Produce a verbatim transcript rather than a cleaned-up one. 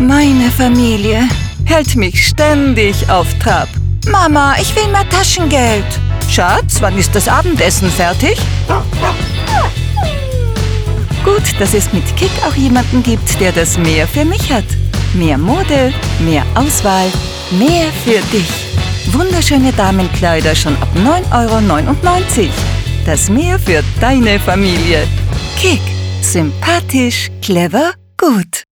Meine Familie hält mich ständig auf Trab. Mama, ich will mehr Taschengeld. Schatz, wann ist das Abendessen fertig? Gut, dass es mit Kick auch jemanden gibt, der das Mehr für mich hat. Mehr Mode, mehr Auswahl, mehr für dich. Wunderschöne Damenkleider schon ab neun Euro neunundneunzig. Das Mehr für deine Familie. Kick. Sympathisch, clever, gut.